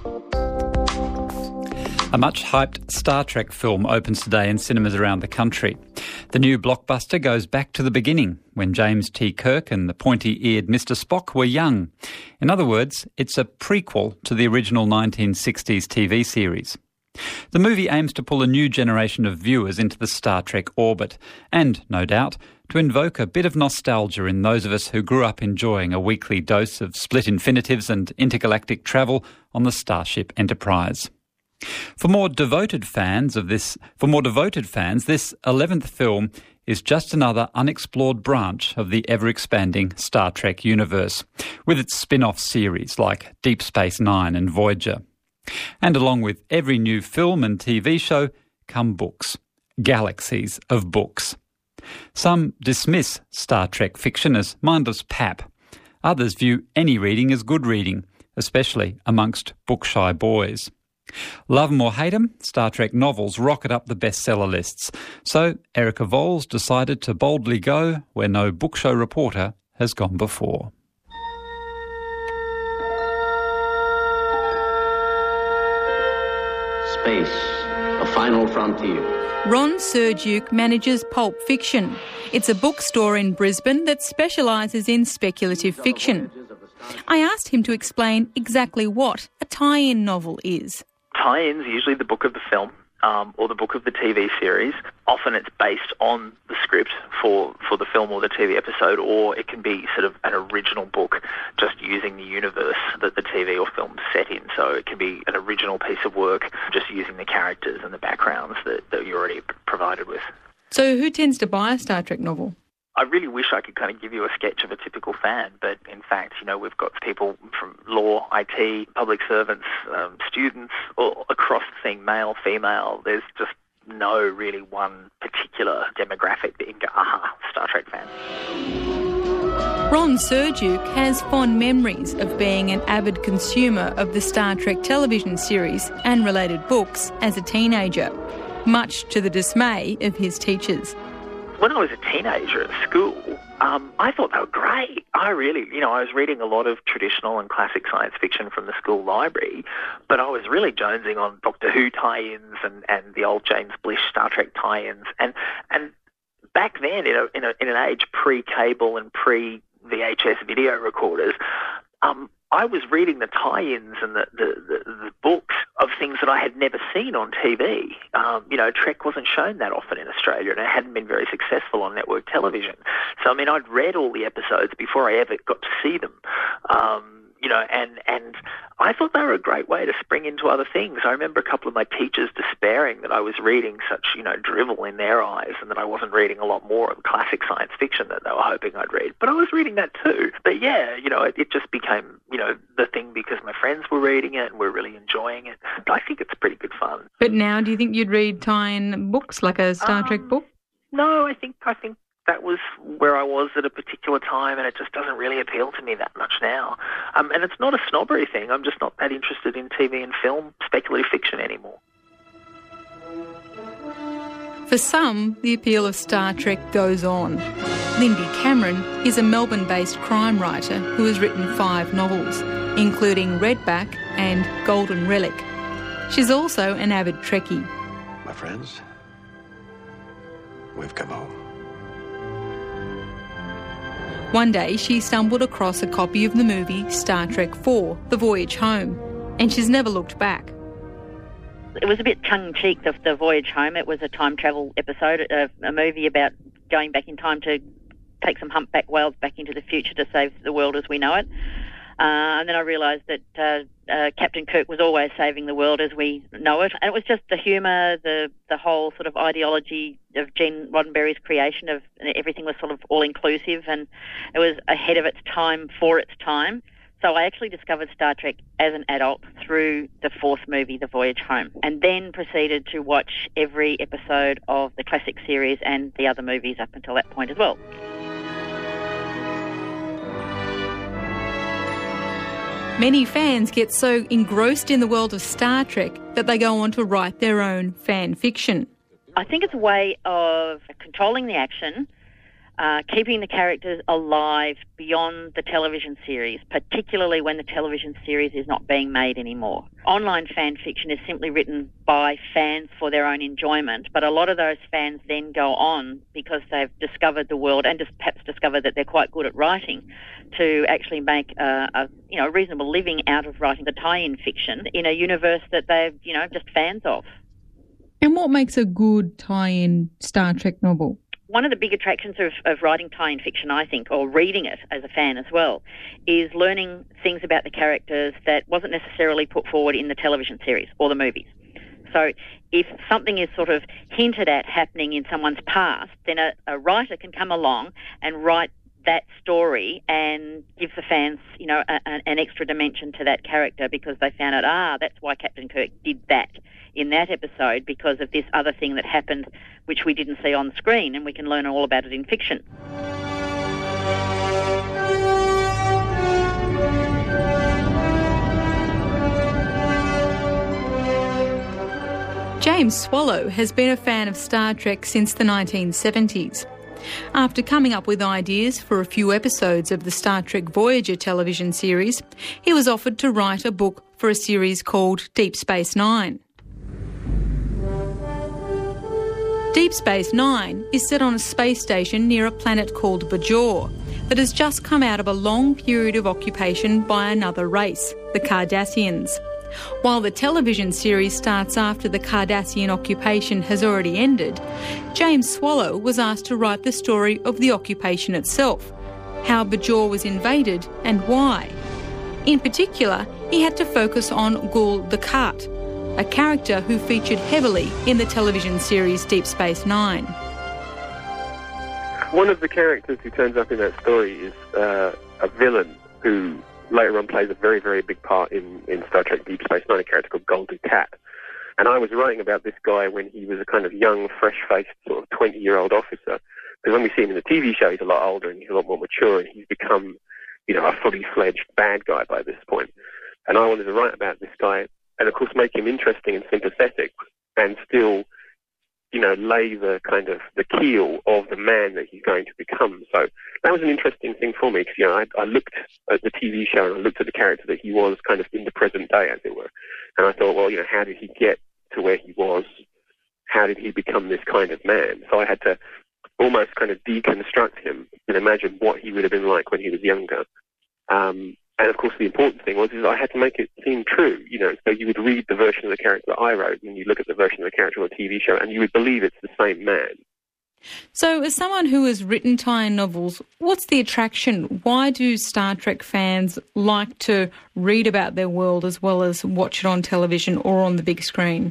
A much-hyped Star Trek film opens today in cinemas around the country. The new blockbuster goes back to the beginning, when James T. Kirk and the pointy-eared Mr. Spock were young. In other words, it's a prequel to the original 1960s TV series. The movie aims to pull a new generation of viewers into the Star Trek orbit and, no doubt, to invoke a bit of nostalgia in those of us who grew up enjoying a weekly dose of split infinitives and intergalactic travel on the Starship Enterprise. For more devoted fans, this 11th film is just another unexplored branch of the ever-expanding Star Trek universe, with its spin-off series like Deep Space Nine and Voyager. And along with every new film and TV show come books, galaxies of books. Some dismiss Star Trek fiction as mindless pap. Others view any reading as good reading, especially amongst book-shy boys. Love 'em or hate 'em, Star Trek novels rocket up the bestseller lists. So Erica Voles decided to boldly go where no book show reporter has gone before. Space, a final frontier. Ron Serduke manages Pulp Fiction. It's a bookstore in Brisbane that specialises in speculative fiction. I asked him to explain exactly what a tie-in novel is. Tie-ins are usually the book of the film or the book of the TV series. Often it's based on the script for the film or the TV episode, or it can be sort of an original book just using the universe that the TV or film is set in. So it can be an original piece of work just using the characters and the backgrounds that you're already provided with. So who tends to buy a Star Trek novel? I really wish I could kind of give you a sketch of a typical fan, but in fact, we've got people from law, IT, public servants, students, all across the thing, male, female. There's just no really one particular demographic that you can go, aha, Star Trek fan. Ron Serduke has fond memories of being an avid consumer of the Star Trek television series and related books as a teenager, much to the dismay of his teachers. When I was a teenager at school, I thought they were great. I was reading a lot of traditional and classic science fiction from the school library, but I was really jonesing on Doctor Who tie-ins and the old James Blish Star Trek tie-ins. And back then, in an age pre-cable and pre-VHS video recorders, I was reading the tie-ins and the books of things that I had never seen on TV. Trek wasn't shown that often in Australia, and it hadn't been very successful on network television. So, I'd read all the episodes before I ever got to see them. And I thought they were a great way to spring into other things. I remember a couple of my teachers despairing that I was reading such, drivel in their eyes, and that I wasn't reading a lot more of classic science fiction that they were hoping I'd read. But I was reading that too. But yeah, it just became, the thing because my friends were reading it and we're really enjoying it. I think it's pretty good fun. But now, do you think you'd read tie-in books like a Star Trek book? No, I think that was where I was at a particular time, and it just doesn't really appeal to me that much now. And it's not a snobbery thing. I'm just not that interested in TV and film speculative fiction anymore. For some, the appeal of Star Trek goes on. Lindy Cameron is a Melbourne-based crime writer who has written 5 novels, including Redback and Golden Relic. She's also an avid Trekkie. My friends, we've come home. One day she stumbled across a copy of the movie Star Trek IV, The Voyage Home, and she's never looked back. It was a bit tongue-in-cheek, the Voyage Home. It was a time travel episode, a movie about going back in time to take some humpback whales back into the future to save the world as we know it. And then I realised that Captain Kirk was always saving the world as we know it. And it was just the humour, the whole sort of ideology of Gene Roddenberry's creation of everything was sort of all-inclusive, and it was ahead of its time for its time. So I actually discovered Star Trek as an adult through the 4th movie, The Voyage Home, and then proceeded to watch every episode of the classic series and the other movies up until that point as well. Many fans get so engrossed in the world of Star Trek that they go on to write their own fan fiction. I think it's a way of controlling the action, keeping the characters alive beyond the television series, particularly when the television series is not being made anymore. Online fan fiction is simply written by fans for their own enjoyment, but a lot of those fans then go on, because they've discovered the world and just perhaps discovered that they're quite good at writing, to actually make a reasonable living out of writing the tie-in fiction in a universe that they're just fans of. And what makes a good tie-in Star Trek novel? One of the big attractions of writing tie-in fiction, I think, or reading it as a fan as well, is learning things about the characters that wasn't necessarily put forward in the television series or the movies. So if something is sort of hinted at happening in someone's past, then a writer can come along and write that story and give the fans, an extra dimension to that character, because they found out, that's why Captain Kirk did that in that episode, because of this other thing that happened which we didn't see on screen, and we can learn all about it in fiction. James Swallow has been a fan of Star Trek since the 1970s. After coming up with ideas for a few episodes of the Star Trek Voyager television series, he was offered to write a book for a series called Deep Space Nine. Deep Space Nine is set on a space station near a planet called Bajor that has just come out of a long period of occupation by another race, the Cardassians. While the television series starts after the Cardassian occupation has already ended, James Swallow was asked to write the story of the occupation itself, how Bajor was invaded and why. In particular, he had to focus on Gul Dukat, a character who featured heavily in the television series Deep Space Nine. One of the characters who turns up in that story is a villain who later on plays a very, very big part in Star Trek Deep Space Nine, a character called Gul Dukat. And I was writing about this guy when he was a kind of young, fresh-faced, sort of 20-year-old officer. Because when we see him in the TV show, he's a lot older and he's a lot more mature, and he's become, a fully-fledged bad guy by this point. And I wanted to write about this guy and, of course, make him interesting and sympathetic, and still, lay the kind of the keel of the man that he's going to become. So that was an interesting thing for me, because, I looked at the TV show and I looked at the character that he was kind of in the present day, as it were. And I thought, well, how did he get to where he was? How did he become this kind of man? So I had to almost kind of deconstruct him and imagine what he would have been like when he was younger. And, of course, the important thing was I had to make it seem true, so you would read the version of the character that I wrote and you look at the version of the character on the TV show and you would believe it's the same man. So as someone who has written tie-in novels, what's the attraction? Why do Star Trek fans like to read about their world as well as watch it on television or on the big screen?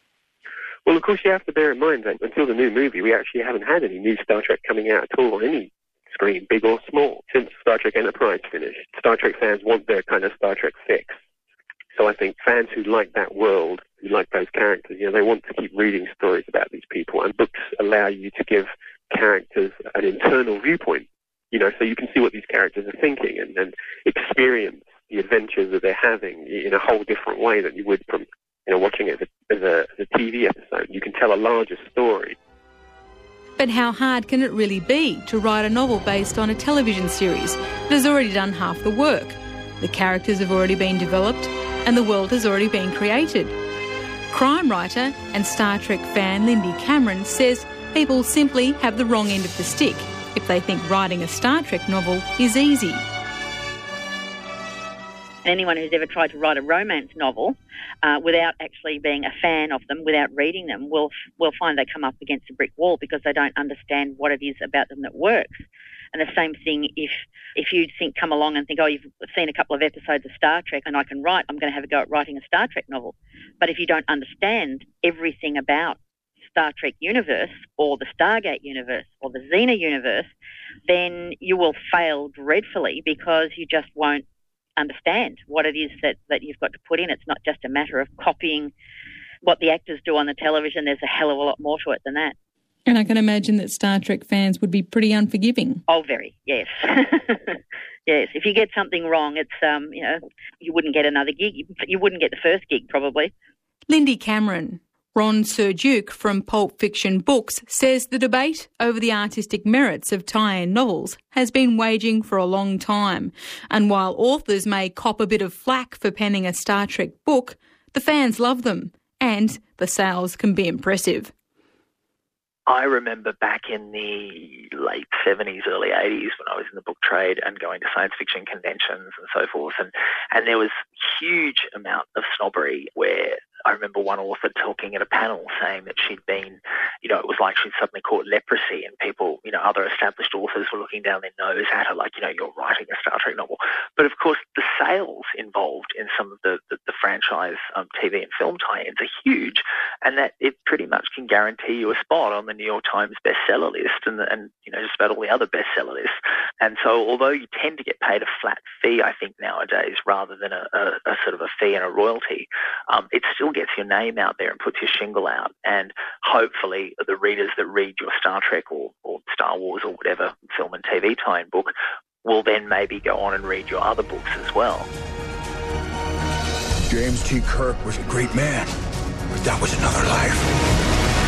Well, of course, you have to bear in mind that until the new movie, we actually haven't had any new Star Trek coming out at all on any screen, big or small, since Star Trek Enterprise finished. Star Trek fans want their kind of Star Trek fix. So I think fans who like that world, who like those characters, they want to keep reading stories about these people. And books allow you to give characters an internal viewpoint, so you can see what these characters are thinking and experience the adventures that they're having in a whole different way than you would from, watching it as a TV episode. You can tell a larger story. But how hard can it really be to write a novel based on a television series that has already done half the work? The characters have already been developed and the world has already been created. Crime writer and Star Trek fan Lindy Cameron says people simply have the wrong end of the stick if they think writing a Star Trek novel is easy. Anyone who's ever tried to write a romance novel without actually being a fan of them, without reading them, will find they come up against a brick wall because they don't understand what it is about them that works. And the same thing if you come along and think, you've seen a couple of episodes of Star Trek and I can write, I'm going to have a go at writing a Star Trek novel. But if you don't understand everything about Star Trek universe or the Stargate universe or the Xena universe, then you will fail dreadfully because you just won't understand what it is that you've got to put in. It's not just a matter of copying what the actors do on the television. There's a hell of a lot more to it than that. And I can imagine that Star Trek fans would be pretty unforgiving. Oh, very, yes. Yes, if you get something wrong, it's, you wouldn't get another gig. You wouldn't get the first gig, probably. Lindy Cameron, Ron Serduke from Pulp Fiction Books says the debate over the artistic merits of tie-in novels has been waging for a long time. And while authors may cop a bit of flack for penning a Star Trek book, the fans love them, and the sales can be impressive. I remember back in the late 70s, early 80s when I was in the book trade and going to science fiction conventions and so forth, and there was huge amount of snobbery where I remember one author talking at a panel saying that she'd been, it was like she'd suddenly caught leprosy and people, other established authors were looking down their nose at her like, you're writing a Star Trek novel. But of course, the sales involved in some of the franchise TV and film tie-ins are huge, and that it pretty much can guarantee you a spot on the New York Times bestseller list and just about all the other bestseller lists. And so although you tend to get paid a flat fee, I think nowadays, rather than a sort of a fee and a royalty, it still gets your name out there and puts your shingle out. And hopefully the readers that read your Star Trek or Star Wars or whatever film and TV tie-in book will then maybe go on and read your other books as well. James T. Kirk was a great man, but that was another life.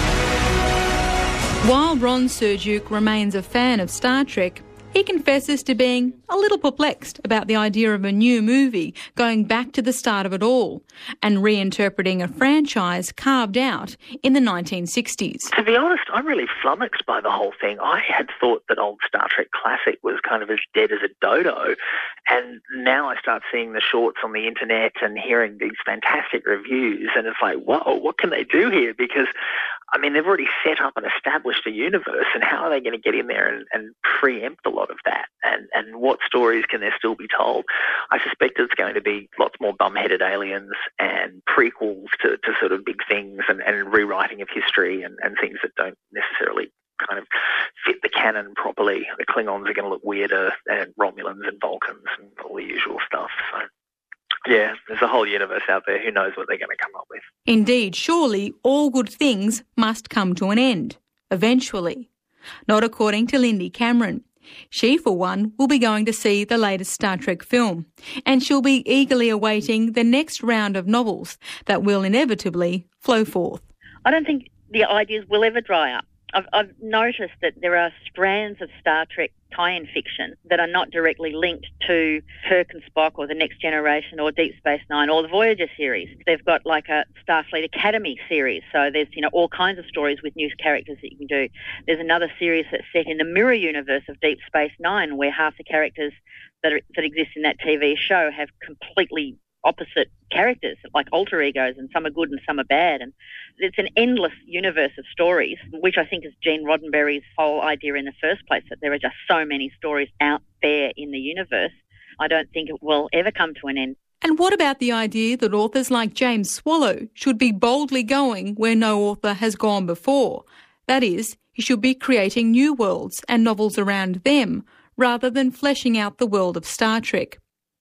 While Ron Serduke remains a fan of Star Trek, he confesses to being a little perplexed about the idea of a new movie going back to the start of it all and reinterpreting a franchise carved out in the 1960s. To be honest, I'm really flummoxed by the whole thing. I had thought that old Star Trek Classic was kind of as dead as a dodo, and now I start seeing the shorts on the internet and hearing these fantastic reviews, and it's like, whoa, what can they do here? Because they've already set up and established a universe, and how are they going to get in there and preempt a lot of that? And what stories can there still be told? I suspect it's going to be lots more bum-headed aliens and prequels to sort of big things and rewriting of history and things that don't necessarily kind of fit the canon properly. The Klingons are going to look weirder, and Romulans and Vulcans and all the usual stuff. So yeah, there's a whole universe out there. Who knows what they're going to come up with? Indeed, surely all good things must come to an end, eventually. Not according to Lindy Cameron. She, for one, will be going to see the latest Star Trek film, and she'll be eagerly awaiting the next round of novels that will inevitably flow forth. I don't think the ideas will ever dry up. I've noticed that there are strands of Star Trek tie-in fiction that are not directly linked to Kirk and Spock or The Next Generation or Deep Space Nine or the Voyager series. They've got like a Starfleet Academy series, so there's all kinds of stories with new characters that you can do. There's another series that's set in the mirror universe of Deep Space Nine, where half the characters that exist in that TV show have completely opposite characters, like alter egos, and some are good and some are bad. And it's an endless universe of stories, which I think is Gene Roddenberry's whole idea in the first place, that there are just so many stories out there in the universe. I don't think it will ever come to an end. And what about the idea that authors like James Swallow should be boldly going where no author has gone before? That is, he should be creating new worlds and novels around them, rather than fleshing out the world of Star Trek.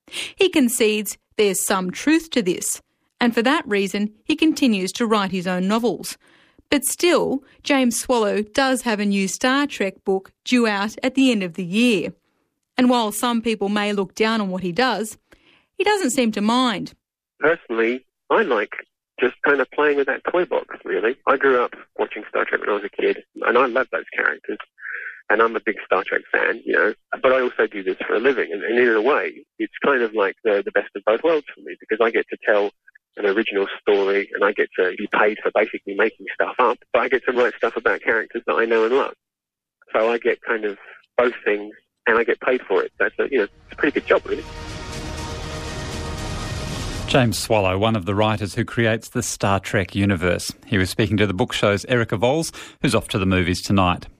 He concedes there's some truth to this, and for that reason he continues to write his own novels. But still, James Swallow does have a new Star Trek book due out at the end of the year. And while some people may look down on what he doesn't seem to mind. Personally, I like just kind of playing with that toy box, really. I grew up watching Star Trek when I was a kid, and I love those characters. And I'm a big Star Trek fan, but I also do this for a living. And in a way, it's kind of like the best of both worlds for me, because I get to tell an original story and I get to be paid for basically making stuff up, but I get to write stuff about characters that I know and love. So I get kind of both things and I get paid for it. So it's a pretty good job, really. James Swallow, one of the writers who creates the Star Trek universe. He was speaking to the Book Show's Erica Voles, who's off to the movies tonight.